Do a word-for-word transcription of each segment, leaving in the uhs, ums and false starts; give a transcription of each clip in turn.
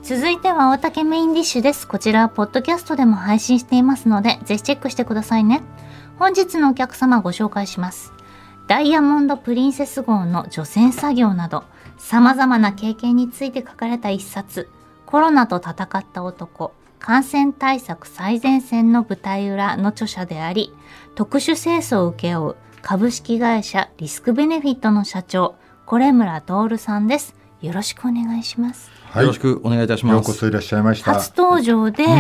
続いては大竹メインディッシュです。こちらはポッドキャストでも配信していますので、ぜひチェックしてくださいね。本日のお客様ご紹介します。ダイヤモンドプリンセス号の除染作業など様々な経験について書かれた一冊、コロナと戦った男、感染対策最前線の舞台裏の著者であり、特殊清掃を請け負う株式会社リスクベネフィットの社長、是村徹さんです。よろしくお願いします。 はい、よろしくお願いいたします。 ようこそいらっしゃいました。 初登場で、うん、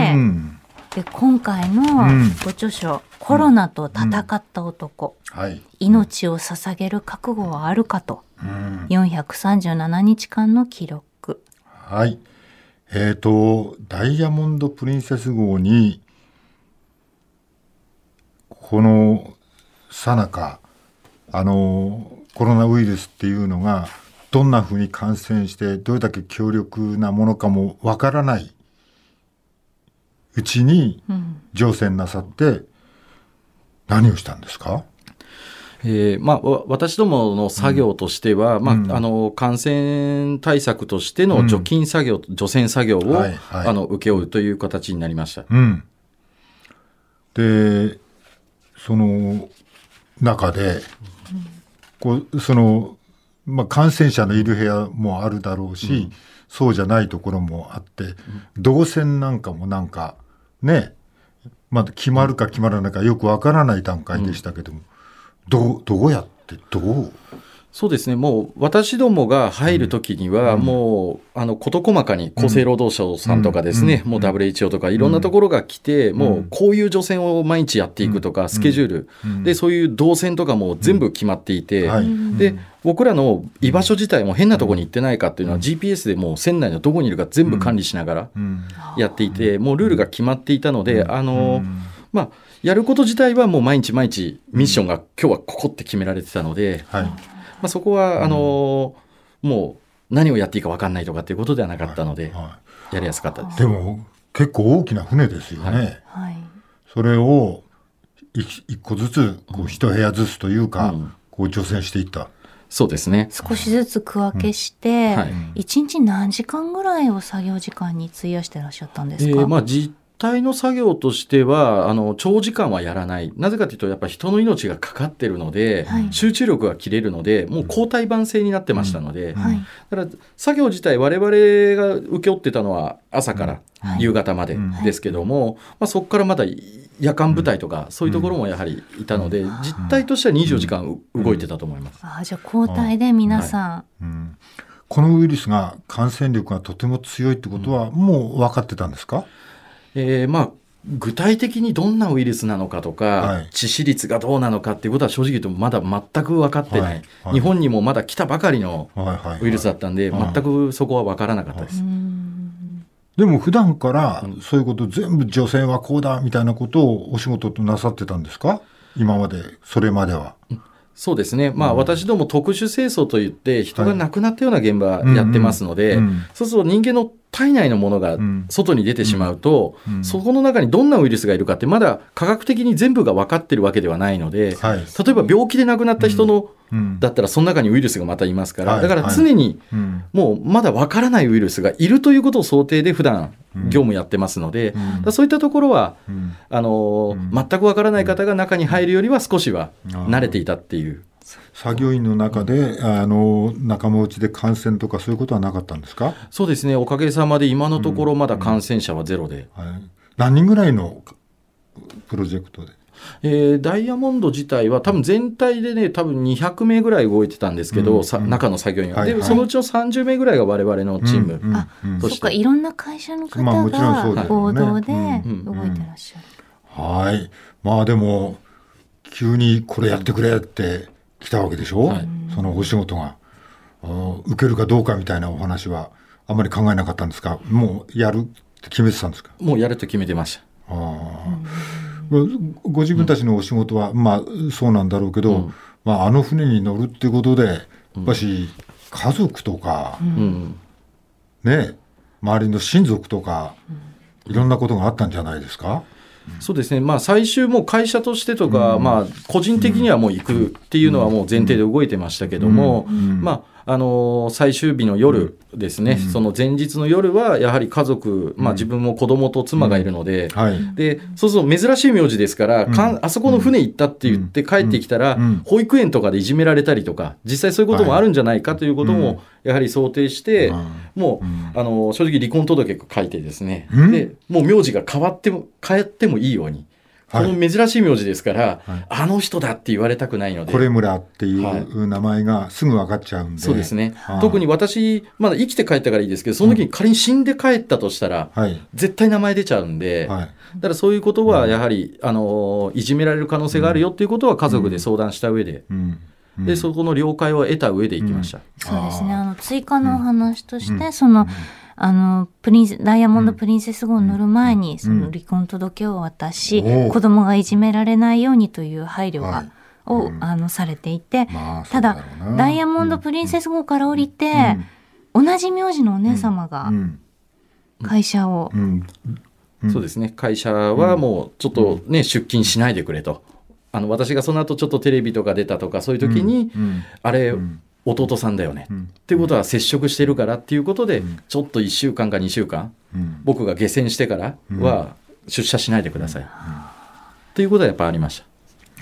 で今回のご著書、うん、コロナと戦った男、うんはい、命を捧げる覚悟はあるかと、うん、よんひゃくさんじゅうななにちかんの記録。 はい、えーとダイヤモンドプリンセス号にこの最中あのコロナウイルスっていうのがどんなふうに感染してどれだけ強力なものかもわからないうちに乗船なさって何をしたんですか？ えーまあ、私どもの作業としては、うんまあ、あの感染対策としての除菌作業、うん、除染作業を、はいはい、あの請け負うという形になりました、 うん、でその中で、うん、こうそのまあ、感染者のいる部屋もあるだろうし、うん、そうじゃないところもあって、うん、動線なんかもなんかね、まだ決まるか決まらないかよくわからない段階でしたけども、うん、どう、どうやってどうそうですね、もう私どもが入るときには、うん、もうあの事細かに厚生労働省さんとかですね、うん、もう ダブリューエイチオー とかいろんなところが来て、うん、もうこういう除染を毎日やっていくとか、うん、スケジュール、うん、でそういう動線とかも全部決まっていて、うんはい、で僕らの居場所自体も変なところに行ってないかっていうのは、うん、ジーピーエス でもう船内のどこにいるか全部管理しながらやっていて、うん、もうルールが決まっていたので、うん、あの、うんまあ、やること自体はもう毎日毎日ミッションが今日はここって決められてたので、はいまあ、そこはあのー、もう何をやっていいか分かんないとかっていうことではなかったので、はいはい、やりやすかったです。 でも結構大きな船ですよね、はい、それを一個ずつこう一部屋ずつというか、うん、こう除染していった。 そうですね、 少しずつ区分けして、うんはい、いちにち何時間ぐらいを作業時間に費やしてらっしゃったんですか？ えーまあ、実体の作業としてはあの長時間はやらない。なぜかというとやっぱり人の命がかかっているので、はい、集中力が切れるのでもう交代番制になってましたので、うんはい、だから作業自体我々が請け負ってたのは朝から夕方までですけども、はいまあ、そこからまだ夜間部隊とかそういうところもやはりいたので、うん、実態としてはにじゅうよじかん動いてたと思います、 うん、あじゃあ交代で皆さん、はいうんこのウイルスが感染力がとても強いってことはもう分かってたんですか？ えーまあ、具体的にどんなウイルスなのかとか、はい、致死率がどうなのかっていうことは正直言うとまだ全く分かってない、はいはい、日本にもまだ来たばかりのウイルスだったんで、はいはいはい、全くそこは分からなかったです、はい、 でも普段からそういうこと全部除染はこうだみたいなことをお仕事となさってたんですか？今までそれまでは。 そうですね、まあ、私ども特殊清掃といって人が亡くなったような現場やってますので、はいうんうん、そうすると人間の体内のものが外に出てしまうと、うんうん、そこの中にどんなウイルスがいるかってまだ科学的に全部が分かってるわけではないので、はい、例えば病気で亡くなった人の、うん、だったらその中にウイルスがまたいますから、はい、だから常にもうまだ分からないウイルスがいるということを想定で普段業務やってますので、うん、だそういったところは、うん、あのーうん、全く分からない方が中に入るよりは少しは慣れていたっていう。 作業員の中であの仲間内で感染とかそういうことはなかったんですか？ そうですね、おかげさまで今のところまだ感染者はゼロで、 うんうんはい、何人ぐらいのプロジェクトで？ えー、ダイヤモンド自体は多分全体でね多分にひゃくめいぐらい動いてたんですけど、うんうん、中の作業員は、はいはい、でそのうちのさんじゅうめいぐらいが我々のチーム、 うんうん、あ、そっかいろんな会社の方が合同で動いてらっしゃる、 うんうんうん、はいまあでも急にこれやってくれって来たわけでしょ、はい、そのお仕事が受けるかどうかみたいなお話はあんまり考えなかったんですか？もうやるって決めてたんですか？ もうやると決めてました。 あ、うん、ご自分たちのお仕事は、うん、まあそうなんだろうけど、うんまあ、あの船に乗るってことでやっぱし家族とか、うんね、周りの親族とかいろんなことがあったんじゃないですか？ そうですね、まあ、最終もう会社としてとか、うんまあ、個人的にはもう行くっていうのはもう前提で動いてましたけども、うんまああの最終日の夜ですね、 うん、 その前日の夜はやはり家族、まあ、自分も子供と妻がいるので、 うんはい、 でそうそう珍しい名字ですから、うん、かんあそこの船行ったって言って帰ってきたら、うん、保育園とかでいじめられたりとか実際そういうこともあるんじゃないかということもやはり想定して、はい、もう、うん、あの正直離婚届書いてですね、うん、でもう名字が変わっても変えてもいいように。この珍しい名字ですから、はい、あの人だって言われたくないので、 これ村っていう名前がすぐ分かっちゃうんで、はい、 そうですね、特に私まだ生きて帰ったからいいですけど、その時に仮に死んで帰ったとしたら、うん、絶対名前出ちゃうんで、はい、だからそういうことはやはり、うん、あのいじめられる可能性があるよっていうことは家族で相談した上で、うんうん、でそこの了解を得た上で行きました、うん、 そうですね、あの追加のお話として、うん、その、うんあのプリンセダイヤモンド・プリンセス号に乗る前に、うん、その離婚届を渡し、うん、子供がいじめられないようにという配慮が、はいを、うん、あのされていて、まあ、ただダイヤモンド・プリンセス号から降りて、うん、同じ名字のお姉様が会社を、うんうんうん、そうですね、会社はもうちょっとね、うん、出勤しないでくれと、あの私がその後ちょっとテレビとか出たとかそういう時に、うん、あれ、うん弟さんだよね、うん、っていうことは接触してるからっていうことで、うん、ちょっといっしゅうかんかにしゅうかん、うん、僕が下船してからは出社しないでください、うんうん、ということはやっぱありました。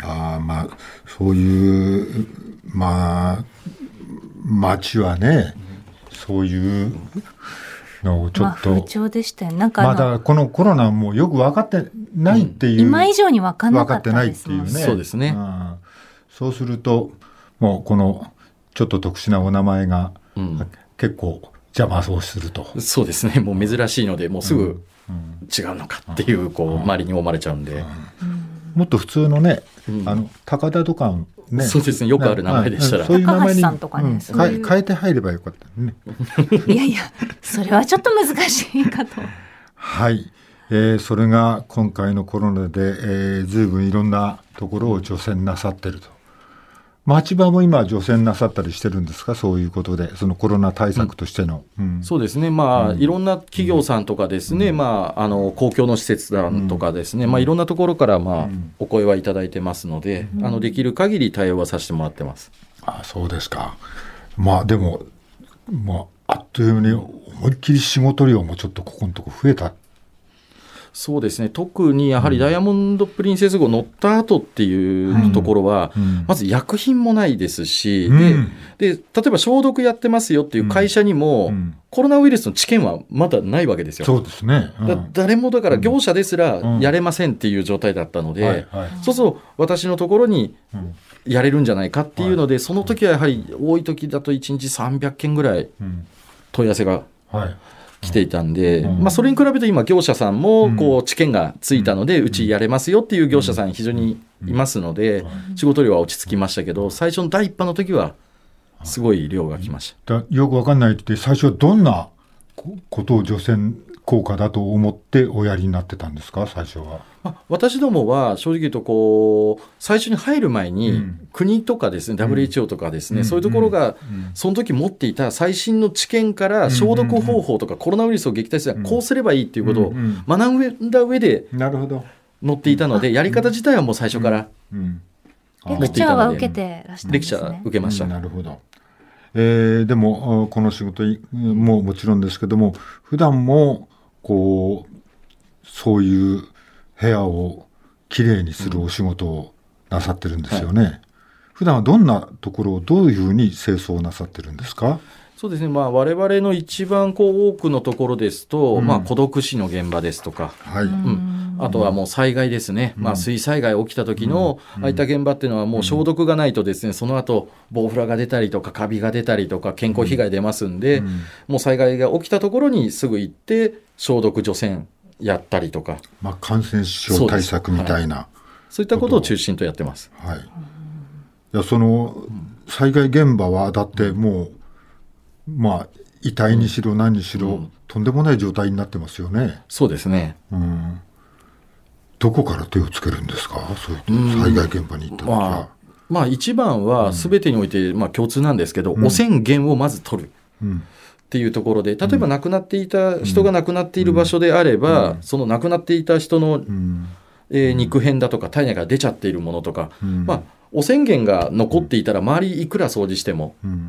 あまあそういうまあ町はね、うん、そういうのをちょっと、 まあ、不調でしたよ。なんかまだこのコロナもよく分かってないっていう、うん、 今以上に分かんなかったですもんね。 分かってないっていうね。 そうですね、 うん、そうするともうこのちょっと特殊なお名前が、うん、結構邪魔をすると。 そうですね、もう珍しいのでもうすぐ違うのかっていう、こう周りに思われちゃうんで、うんうん、 もっと普通のね、うん、あの高田とかね、 そうですね、よくある名前でしたら、 そういう名前に、 高橋さんとかね、うん、そういう変えて入ればよかったねいやいやそれはちょっと難しいかとはい、えー、それが今回のコロナで、えー、ずいぶんいろんなところを除染なさってると。町場も今除染なさったりしてるんですか、そういうことで、そのコロナ対策としての、 うんうん、そうですね、まあ、うん、いろんな企業さんとかですね、うん、まあ、あの公共の施設団とかですね、うん、まあ、いろんなところから、まあ、お声はいただいてますので、うん、あのできる限り対応はさせてもらってます。 あ、そうですか。まあでも、まあ、あっという間に思いっきり仕事量もちょっとここのとこ増えた。 そうですね、特にやはりダイヤモンド・プリンセス号乗った後っていうところは、うん、まず薬品もないですし、うん、で, で例えば消毒やってますよっていう会社にも、うん、コロナウイルスの治験はまだないわけですよ。 そうですね、うん、 だ誰もだから業者ですらやれませんっていう状態だったので、うんはいはい、そうすると私のところにやれるんじゃないかっていうので、その時はやはり多い時だといちにちさんびゃくけんぐらい問い合わせが、はい来ていたんで、うんまあ、それに比べて今業者さんもこう治験がついたので、うちやれますよっていう業者さん非常にいますので、仕事量は落ち着きましたけど、最初の第一波の時はすごい量が来ました。 だよく分かんないって最初はどんなことを除染効果だと思っておやりになってたんですか、最初は。 私どもは正直言うとこう最初に入る前に国とかですね、うん、ダブリューエイチオー とかですね、うん、そういうところがその時持っていた最新の知見から消毒方法とかコロナウイルスを撃退するにはこうすればいいっていうことを学んだ上で乗っていたので、やり方自体はもう最初からレクチャーは受けてらしたんですね。 レクチャー受けました、 うん、なるほど。えー、でもこの仕事ももちろんですけども、普段もこうそういう部屋をきれいにするお仕事をなさってるんですよね、うんはい、普段はどんなところをどういうふうに清掃なさってるんですか。 そうですね、まあ、我々の一番こう多くのところですと、うんまあ、孤独死の現場ですとか、はいうん、あとはもう災害ですね、うんまあ、水災害起きた時のああいった現場っていうのはもう消毒がないとですね、その後ボウフラが出たりとかカビが出たりとか健康被害出ますんで、うん、もう災害が起きたところにすぐ行って消毒除染やったりとか、 まあ、感染症対策みたいな そう、はい、 そういったことを中心とやってます、 はい、いやその災害現場はだってもう、まあ、遺体にしろ何にしろ、うん、とんでもない状態になってますよね。 そうですね、うん、 どこから手をつけるんですか、そういう災害現場に行った時は。 まあ、まあ、一番は全てにおいて、まあ、共通なんですけど、うん、汚染源をまず取る、うんっていうところで、例えば亡くなっていた人が亡くなっている場所であれば、うん、その亡くなっていた人の、うんえー、肉片だとか体内から出ちゃっているものとか、うんまあ、汚染源が残っていたら周りいくら掃除しても、うん、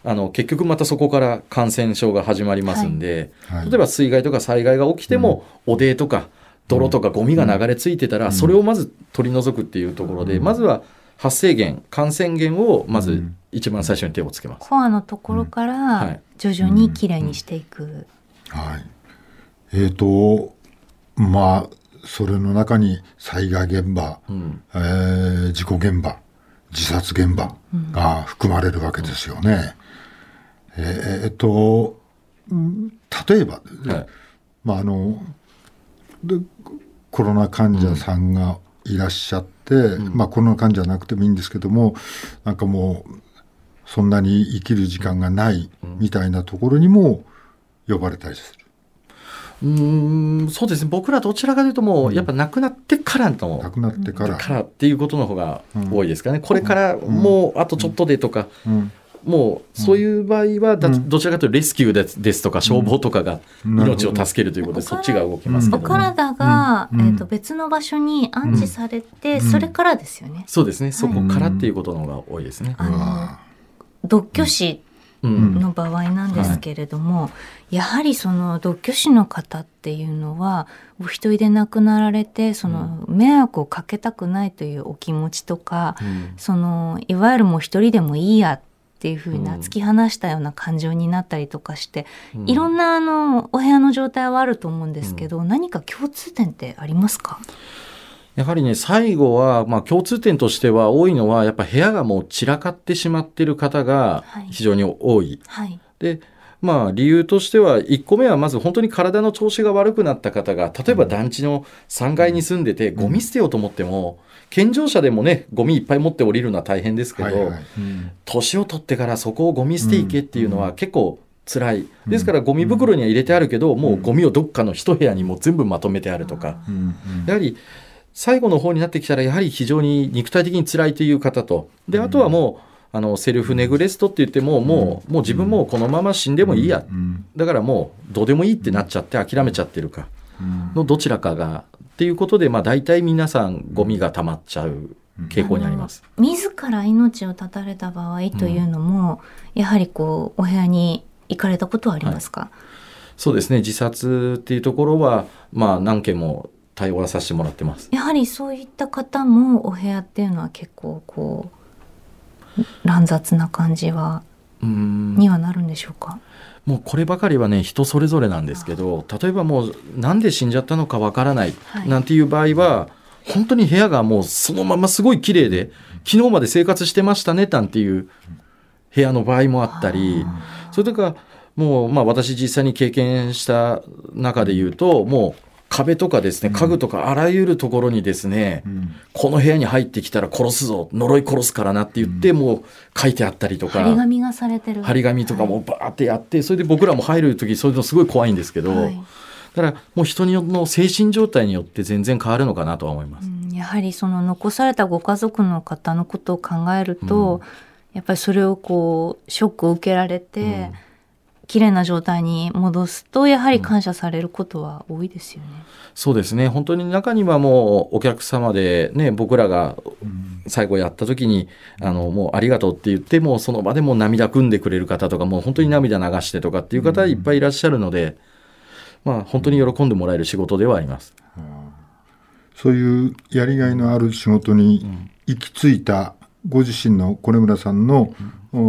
あの結局またそこから感染症が始まりますんで、 はいはい、 例えば水害とか災害が起きても、うん、汚泥とか泥とかゴミが流れ着いてたら、うん、それをまず取り除くっていうところで、うん、まずは発生源感染源をまず一番最初に手をつけます。 コアのところから徐々にきれいにしていく、うんうんうん、 はい、えーとまあそれの中に災害現場、うんえー、事故現場自殺現場が含まれるわけですよね、うん、えー、と例えば、はい、まあ、あのでコロナ患者さんがいらっしゃって、うんまあ、コロナ患者じゃなくてもいいんですけども、なんかもうそんなに生きる時間がないみたいなところにも呼ばれたりする。 うーんそうですね、僕らどちらかというともうやっぱ亡くなってからの、 亡くなってからからっていうことの方が多いですかね、うん、これからもうあとちょっとでとか、うんうん、もうそういう場合はだ、うん、どちらかというとレスキュー です、ですとか消防とかが命を助けるということで、そっちが動きますけど、ね、 お体が、うんえー、と別の場所に安置されて、うん、それからですよね、 そうですね、そこからっていうことの方が多いですね、 あの独居死の場合なんですけれども、うんはい、やはりその独居死の方っていうのはお一人で亡くなられて、その迷惑をかけたくないというお気持ちとか、うん、そのいわゆるもう一人でもいいやっていうふうな突き放したような感情になったりとかして、うん、いろんなあのお部屋の状態はあると思うんですけど、うん、何か共通点ってありますか？ やはりね、最後は、まあ、共通点としては多いのはやっぱ部屋がもう散らかってしまっている方が非常に多い、はいはい、でまあ、理由としてはいっこめはまず本当に体の調子が悪くなった方が、例えば団地のさんがいに住んでてゴミ捨てようと思っても、健常者でもねゴミいっぱい持って降りるのは大変ですけど、はいはいうん、年を取ってからそこをゴミ捨ていけっていうのは結構辛いですから、ゴミ袋には入れてあるけど、もうゴミをどっかの一部屋にもう全部まとめてあるとか、やはり最後の方になってきたらやはり非常に肉体的に辛いという方と、であとはもうあのセルフネグレストって言っても、もう、もう自分もこのまま死んでもいいや、だからもうどうでもいいってなっちゃって諦めちゃってるかのどちらかがっていうことで、まあ、大体皆さんゴミが溜まっちゃう傾向にあります。 自ら命を絶たれた場合というのも、うん、やはりこうお部屋に行かれたことはありますか？はい、 そうですね、自殺っていうところは、まあ、何件も対応させてもらってます。 やはりそういった方もお部屋っていうのは結構こう乱雑な感じはにはなるんでしょうか？ もうこればかりはね人それぞれなんですけど、例えばもうなんで死んじゃったのかわからないなんていう場合は、はい、本当に部屋がもうそのまますごい綺麗で昨日まで生活してましたねなんていう部屋の場合もあったり、それとかもう、まあ、私実際に経験した中で言うと、もう壁とかですね、家具とかあらゆるところにですね、うん、この部屋に入ってきたら殺すぞ、呪い殺すからなって言って、うん、もう書いてあったりとか、 張り紙がされてる、 張り紙とかもバーってやって、はい、それで僕らも入るときそういうのすごい怖いんですけど、はい、だからもう人の精神状態によって全然変わるのかなとは思います。 うん、やはりその残されたご家族の方のことを考えると、うん、やっぱりそれをこうショックを受けられて、うん綺麗な状態に戻すとやはり感謝されることは多いですよね。うん、 そうですね、本当に中にはもうお客様で、ね、僕らが最後やった時に、うん、あのもうありがとうって言ってもその場でも涙ぐんでくれる方とか、もう本当に涙流してとかっていう方いっぱいいらっしゃるので、うんまあ、本当に喜んでもらえる仕事ではあります。 うん、そういうやりがいのある仕事に行き着いたご自身の是村さんの、うん、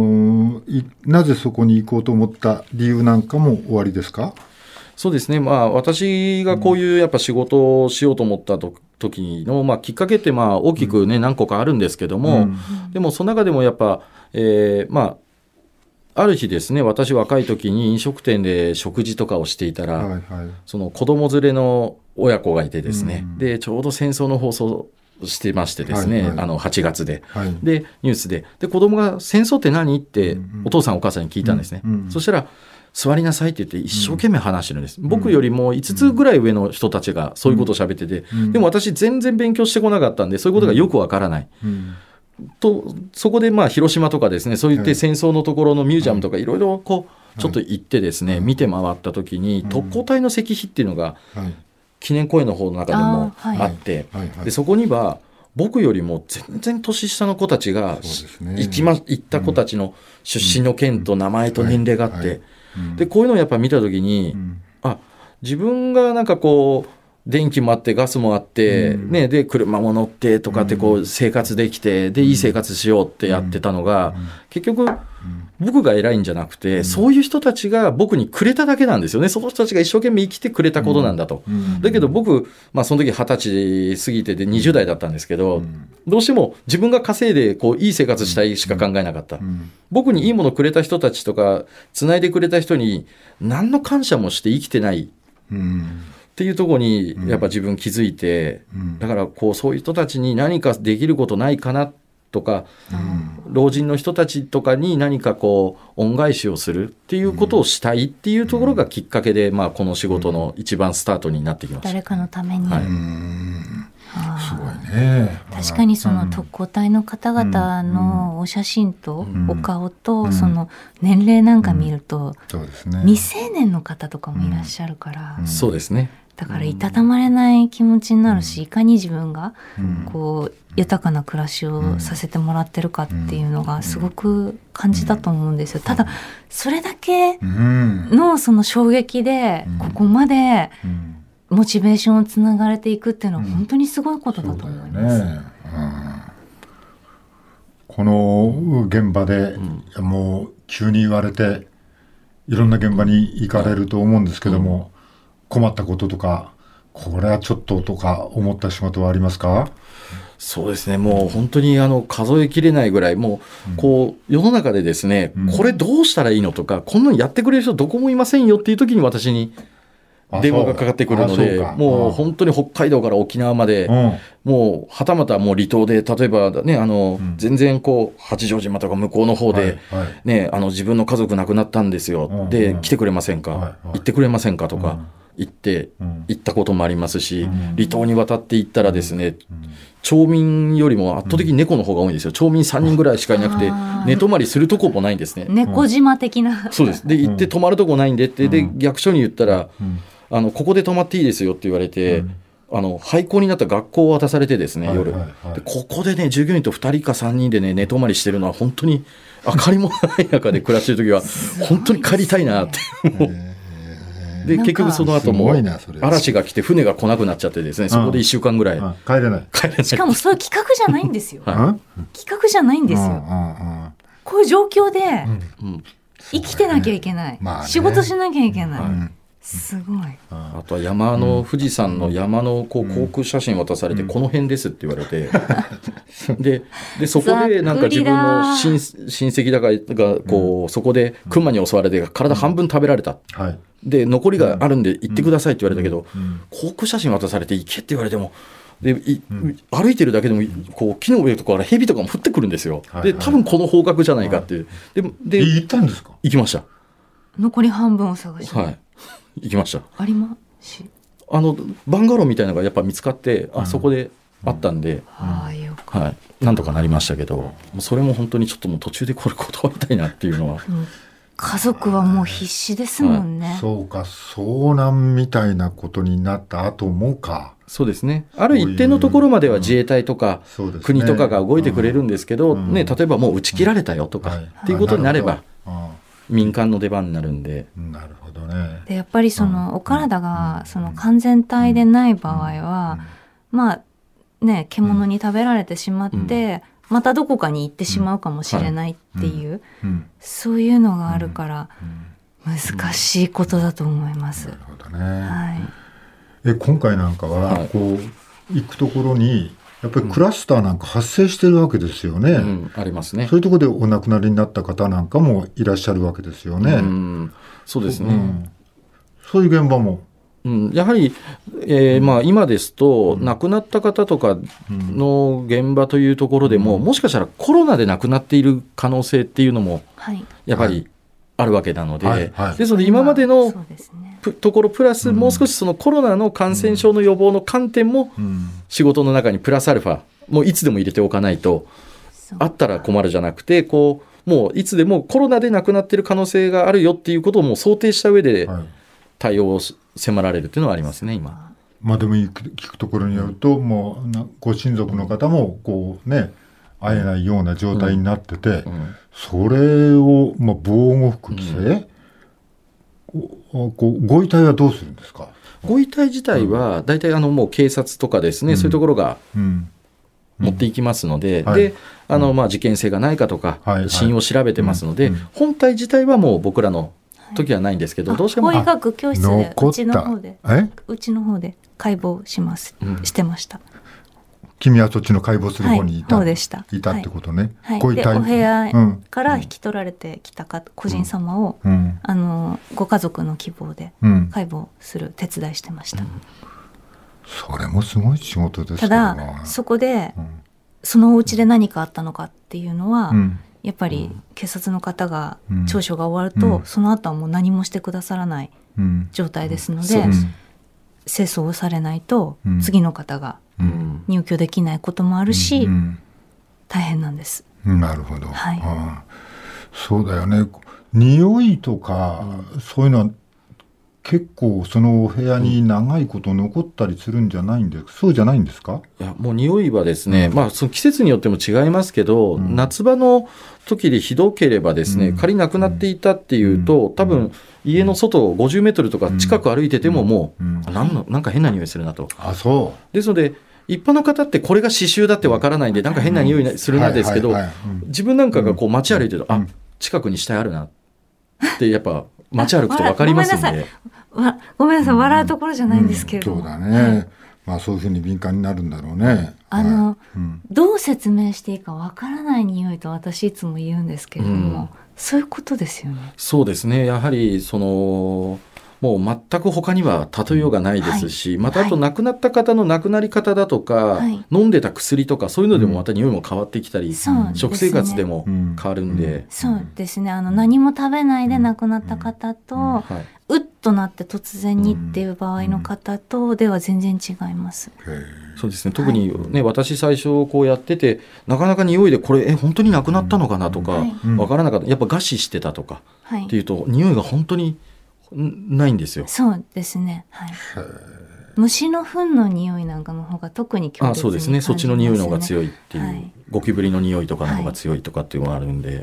なぜそこに行こうと思った理由なんかもおありですか？ そうですね、まあ、私がこういうやっぱ仕事をしようと思ったと時の、まあ、きっかけってまあ大きく、ねうん、何個かあるんですけども、うん、でもその中でもやっぱ、えーまあ、ある日ですね、私若い時に飲食店で食事とかをしていたら、はいはい、その子供連れの親子がいてですね、うん、でちょうど戦争の放送してましてですね、はいはい、あのはちがつで、はい、でニュースで、で子供が戦争って何ってお父さんお母さんに聞いたんですね、うんうん、そしたら座りなさいって言って一生懸命話してるんです、うん、僕よりもいつつぐらい上の人たちがそういうことを喋ってて、うん、でも私全然勉強してこなかったんでそういうことがよくわからない、うんうん、とそこでまあ広島とかですね、そういって戦争のところのミュージアムとかいろいろこうちょっと行ってですね、はい、見て回った時に特攻隊の石碑っていうのが、はい記念公園の方の中でもあって、はいはいはい、でそこには僕よりも全然年下の子たちがそうですね行きま行った子たちの出身の県と名前と年齢があって、 はいはいうんでこういうのをやっぱ見た時に、 うんあ自分がなんかこう電気もあってガスもあって、 うんね、で車も乗ってとかってこう生活できてでいい生活しようってやってたのが、結局僕が偉いんじゃなくて、そういう人たちが僕にくれただけなんですよね。その人たちが一生懸命生きてくれたことなんだと。 うんだけど僕、まあ、その時はたち過ぎてでにじゅう代だったんですけど、 うんどうしても自分が稼いでこういい生活したいしか考えなかった。 うん僕にいいものくれた人たちとか繋いでくれた人に何の感謝もして生きてないうんっていうところにやっぱ自分気づいて、 うんだからこうそういう人たちに何かできることないかなとか、 うん老人の人たちとかに何かこう恩返しをするっていうことをしたいっていうところがきっかけで、まあ、この仕事の一番スタートになってきました。 誰かのために、 はいうんあーすごいね。 確かにその特攻隊の方々のお写真とお顔とその年齢なんか見るとそうですね。 未成年の方とかもいらっしゃるから、 うんそうですね。 だからいたたまれない気持ちになるし、いかに自分がうんこう豊かな暮らしをさせてもらってるかっていうのがすごく感じたと思うんですよ。ただそれだけうんのその衝撃でうんここまでうんモチベーションをつながれていくっていうのは本当にすごいことだと思います。 そうだよねうんこの現場で、いやもう急に言われていろんな現場に行かれると思うんですけども、困ったこととかこれはちょっととか思った仕事はありますか？ そうですね。もう本当にあの数えきれないぐらい、もうこう世の中でですね、 うんこれどうしたらいいのとか、こんなのやってくれる人どこもいませんよっていう時に私にあ電話がかかってくるので、 そうあそうかもう本当に北海道から沖縄まで、 うんもうはたまたもう離島で、例えばね、あの、 うん全然こう八丈島とか向こうの方で、 はいはいね、あの自分の家族亡くなったんですよ、 うんうんで来てくれませんか、 はいはい行ってくれませんかとかうん言って、 うん行ったこともありますし、 うん離島に渡って行ったらですね、 うん町民よりも圧倒的に猫の方が多いんですよ。町民さんにんぐらいしかいなくてあー寝泊まりするとこもないんですね。 猫島的な、 そうです。で行って泊まるとこないんでって、でうん役所に言ったら、 うんあのここで泊まっていいですよって言われて、 うんあの廃校になった学校を渡されてですね、夜、 はいはいはいでここでね従業員とふたりかさんにんでね寝泊まりしてるのは本当に明かりもない中で暮らしてる時は本当に帰りたいなって。でなんか結局その後すもごいなそれ嵐が来て船が来なくなっちゃってですね、そこでいっしゅうかんぐらいあ帰れない。 帰れない。 しかもそういう企画じゃないんですよ。 はいうん企画じゃないんですよ。 うんうんうんこういう状況でうん生きてなきゃいけない。 まあね仕事しなきゃいけない。 うんすごい。 あとは山の、富士山の山のこう航空写真渡されて、この辺ですって言われて、ででそこでなんか自分の親親戚だかがこう、そこで熊に襲われて体半分食べられた、 はいで残りがあるんで行ってくださいって言われたけど、 うん航空写真渡されて行けって言われてもでい歩いてるだけでもこう木の上とかから蛇とかも降ってくるんですよ、 はいはいで多分この方角じゃないかっていう、ででえ行ったんですか？ 行きました残り半分を探して。 はい行きましたありますし。 あのバンガローみたいなのがやっぱ見つかってあそこであったんで、 ああ、よかっはい、なんとかなりましたけど、もうそれも本当にちょっともう途中でこれ断りたいなっていうのは、 た。うん家族はもう必死ですもんね。 そうか遭難みたいなことになった後もか。 そうですね、ある一定のところまでは自衛隊とかそうですね国とかが動いてくれるんですけど、 うんね、例えばもう打ち切られたよとか、 はいっていうことになればあ民間の出番になるんで、 うんなるほどね。 でやっぱりそのお体がその完全体でない場合は、まあね獣に食べられてしまって、またどこかに行ってしまうかもしれないっていう、 うんそういうのがあるからうん難しいことだと思います。 なるほどね。 はい。 え今回なんかははいこう行くところにやっぱりクラスターなんか発生してるわけですよね。 うん、ありますねそういうところでお亡くなりになった方なんかもいらっしゃるわけですよね。 うん、そうですね、 うんそういう現場も。 うん、やはり、えーまあ、今ですと、亡くなった方とかの現場というところでも、もしかしたらコロナで亡くなっている可能性っていうのもはい。 やっぱりあるわけなので、 はいはいですので今までのそうですね。 プところプラス、もう少しそのコロナの感染症の予防の観点もうん仕事の中にプラスアルファ、もういつでも入れておかないと、 そうあったら困るじゃなくて、こうもういつでもコロナで亡くなっている可能性があるよっていうことをもう想定した上ではい対応を迫られるっていうのはありますね、今。 窓も聞くところによると、うん、もうなご親族の方もこうね会えないような状態になってて、うんうん、それを、まあ、防護服着て、うん、こうご遺体はどうするんですか？ ご遺体自体は大体あのもう警察とかですね、うん、そういうところが持っていきますので、うん、であのまあ事件性がないかとか、はい、死因を調べてますので、うんうん、本体自体はもう僕らの時はないんですけど、はい、どうしても法医学教室でうちの方でうちの方で解剖します、うん、してました。 君はそっちの解剖する方にいた、 はい、でした。 いたってことね、 はい、ご遺体でお部屋から引き取られてきたか、うん、個人様を、うん、あのご家族の希望で解剖する手伝いしてました、うん、 それもすごい仕事ですけど、ただそこで、うん、そのお家で何かあったのかっていうのは、うん、やっぱり警察の方が聴取が終わると、うん、その後はもう何もしてくださらない状態ですので、うん、清掃をされないと、うん、次の方が入居できないこともあるし、うん、大変なんです。 なるほど、はい、ああそうだよね。匂いとか、うん、そういうのは結構そのお部屋に長いこと残ったりするんじゃないんですか？そうじゃないんですか？ いやもう匂いはですね、うん、まあその季節によっても違いますけど、うん、夏場の時でひどければですね、うん、仮なくなっていたっていうと、うん、多分家の外をごじゅうメートルとか近く歩いててももう、うんうん、なんのなんか変な匂いするなと。 あ、そうですので一般の方ってこれが刺繍だってわからないんでなんか変な匂いするなですけど、自分なんかがこう街歩いてると、うん、あ近くに死体あるなってやっぱ街歩くと分かりますんで。 わごめんなさい、笑うところじゃないんですけれども、 うん、そうだね、はい、まあそういうふうに敏感になるんだろうね。 あの、はいうん、どう説明していいかわからない匂いと私いつも言うんですけれども、うん、そういうことですよね。 そうですね、やはりそのもう全く他には例えようがないですし、はい、またあと亡くなった方の亡くなり方だとか、はい、飲んでた薬とかそういうのでもまた匂いも変わってきたり、うん、食生活でも変わるんで、うん、 そうですね、あの何も食べないで亡くなった方と、うんはい、うっとなって突然にっていう場合の方とでは全然違います、 うんうん、そうですね、特にね、はい、私最初こうやっててなかなか匂いでこれえ本当に亡くなったのかなとか、はい、分からなかった。やっぱ餓死してたとか、はい、っていうと匂いが本当にないんですよ。 そうですね、はい、虫の糞の匂いなんかの方が特に強烈に感じますね。あ、そうですね、 そっちの匂いの方が強いっていう、はい、ゴキブリの匂いとかの方が強いとかっていうのがあるんで、はい、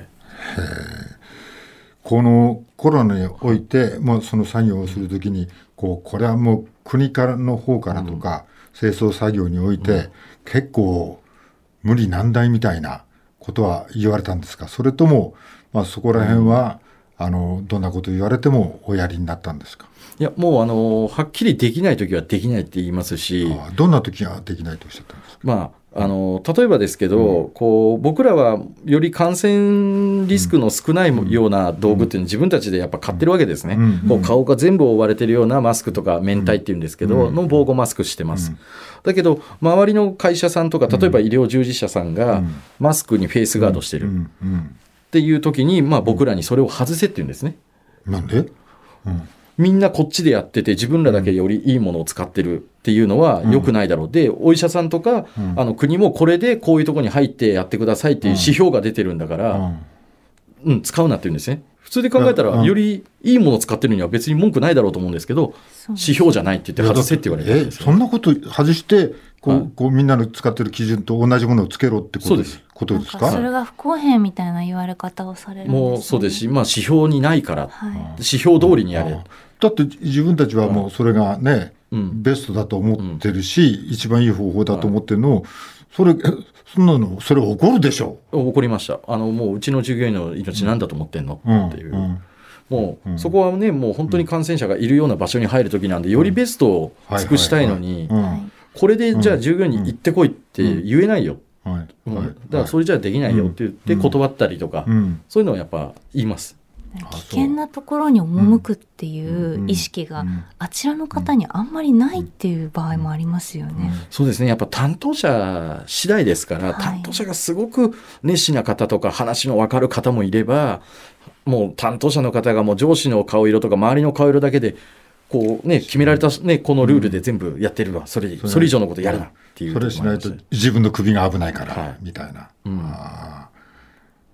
このコロナにおいてもうその作業をするときにこうこれはもう国からの方からとか、うん、清掃作業において、うん、結構無理難題みたいなことは言われたんですか？それとも、まあ、そこら辺は、うんあのどんなこと言われてもおやりになったんですか？ いやもうあのはっきりできないときはできないって言いますし、 あどんなときはできないとおっしゃったんですか？ まあ、あの例えばですけど、うん、こう僕らはより感染リスクの少ないような道具っていうのを自分たちでやっぱ買ってるわけですね、うん、こう顔が全部覆われてるようなマスクとか面体っていうんですけど、うん、の防護マスクしてます、うん、だけど周りの会社さんとか例えば医療従事者さんがマスクにフェイスガードしてる、うんうんうんっていう時に、まあ、僕らにそれを外せって言うんですね。 なんで、うん、 みんなこっちでやってて自分らだけよりいいものを使ってるっていうのは良くないだろう、うん、でお医者さんとか、うん、あの国もこれでこういうところに入ってやってくださいっていう指標が出てるんだから、うんうん、使うなって言うんですね。普通で考えたら、うん、よりいいものを使ってるには別に文句ないだろうと思うんですけど、指標じゃないって言って外せって言われてるんですよ。 そんなこと外してこう、はい、こうみんなの使ってる基準と同じものをつけろってこと で, すことですか？ それが不公平みたいな言われ方をされるんです、ね、 もうそうですし、まあ、指標にないから、はい、指標通りにやれ。 だって自分たちはもうそれがね、うん、ベストだと思ってるし、うん、一番いい方法だと思ってるのを、はい、それそんなのそれ起こるでしょう。 起こりました。あのもううちの従業員の命なんだと思ってんの、うん、っていう、うんうんもう、うん、そこはねもう本当に感染者がいるような場所に入るときなんでよりベストを尽くしたいのにこれでじゃあ従業員に行ってこいって言えないよ、うんうんうん、だからそれじゃできないよって言って断ったりとか、うん、そういうのはやっぱ言います。 危険なところに赴くっていう意識があちらの方にあんまりないっていう場合もありますよね。 そうですね、やっぱ担当者次第ですから、はい、担当者がすごく熱心な方とか話の分かる方もいればもう担当者の方がもう上司の顔色とか周りの顔色だけでこう、ね、決められた、ね、このルールで全部やってるわ、それ、それ以上のことやるなっていう、 それしないと自分の首が危ないから、はい、みたいな、うん、あ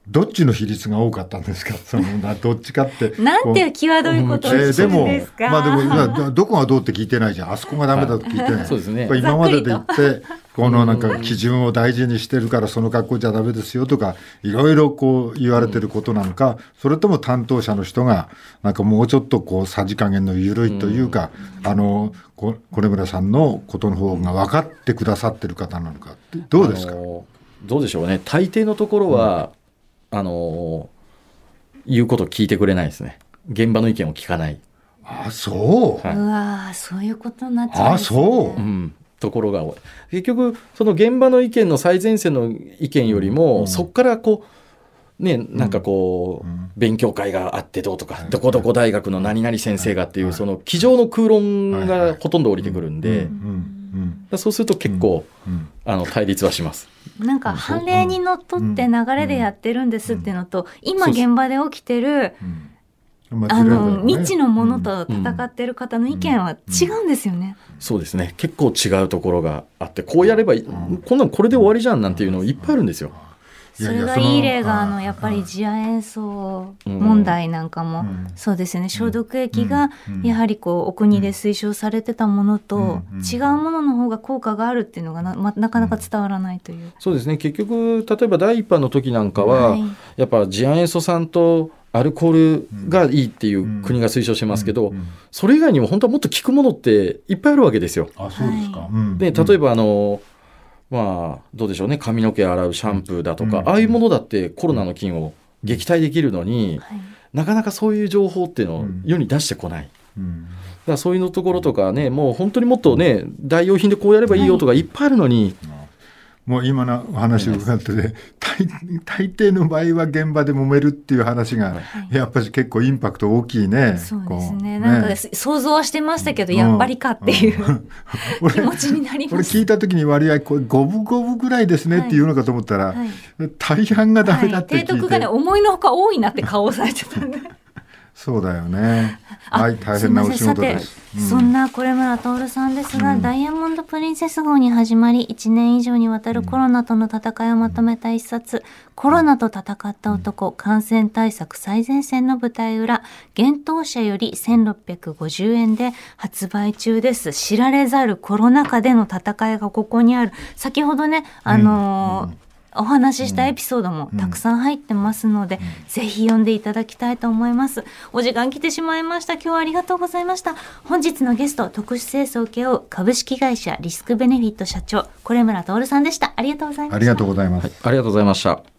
どっちの比率が多かったんですか？そのどっちかってなんていう際どいことをしてるんですか？ えー、でも、まあ、でもどこがどうって聞いてないじゃん。あそこがダメだと聞いてない。 そうですね。 今までで言ってこのなんか基準を大事にしてるからその格好じゃダメですよとかいろいろこう言われてることなのか、それとも担当者の人がなんかもうちょっとこうさじ加減の緩いというか、あのこ是村さんのことの方が分かってくださってる方なのか、どうですか？ あのどうでしょうね。大抵のところは、うん、あの言うことを聞いてくれないですね。現場の意見を聞かない。 あ、そう、 はい、うわそういうことになっちゃうんですね。 あ、そう、 うん、ところが多い。結局その現場の意見の最前線の意見よりも、うん、そこからこうね、なんかこう、うん、勉強会があってどうとか、うん、どこどこ大学の何々先生がっていう、うん、その机上の空論がほとんど降りてくるんで、そうすると結構、うんうん、あの対立はします。 なんか判例にのっとって流れでやってるんですっていうのと、今現場で起きてる、あの未知のものと戦ってる方の意見は違うんですよね。 そうですね。結構違うところがあって、こうやればこんなのこれで終わりじゃんなんていうのいっぱいあるんですよ。 それがいい例があのやっぱり次亜塩素問題なんかもそうですよね。消毒液がやはりこうお国で推奨されてたものと違うものの方が効果があるっていうのが な,、ま、なかなか伝わらないという。 そうですね。結局例えば第一波の時なんかは、はい、やっぱ次亜塩素酸とアルコールがいいっていう国が推奨してますけど、うんうんうん、それ以外にも本当はもっと効くものっていっぱいあるわけですよ。 あ、そうですか。 はい、 で例えばあのまあ、どうでしょうね、髪の毛洗うシャンプーだとか、うん、ああいうものだってコロナの菌を撃退できるのに、はい、なかなかそういう情報っていうのを世に出してこない、うんうん、だからそういうのところとかね、もう本当にもっとね代用品でこうやればいいよとかいっぱいあるのに、はい、 もう今のお話を伺ってて、大, 大抵の場合は現場で揉めるっていう話が、はい、やっぱり結構インパクト大きいね。 そうですね。なんか想像はしてましたけど、うん、やっぱりかっていう、うん、気持ちになりました。 俺聞いた時に割合これ五分五分ぐらいですねっていうのかと思ったら、はいはい、大半がダメだって聞いて、 はい、提督がね思いのほか多いなって顔をされてたんでそうだよね。はい、大変なお仕事です。 うん、そんな是村徹さんですが、うん、ダイヤモンドプリンセス号に始まりいちねん以上にわたるコロナとの戦いをまとめた一冊、うん、コロナと戦った男、感染対策最前線の舞台裏、幻冬舎よりせんろっぴゃくごじゅうえんで発売中です。知られざるコロナ禍での戦いがここにある。先ほどね、あのーうんうんお話ししたエピソードもたくさん入ってますので、うんうん、ぜひ読んでいただきたいと思います。お時間来てしまいました。今日はありがとうございました。本日のゲスト、特殊清掃を請け負う株式会社リスクベネフィット社長、是村徹さんでした。ありがとうございました。 ありがとうございます、 はい、ありがとうございました。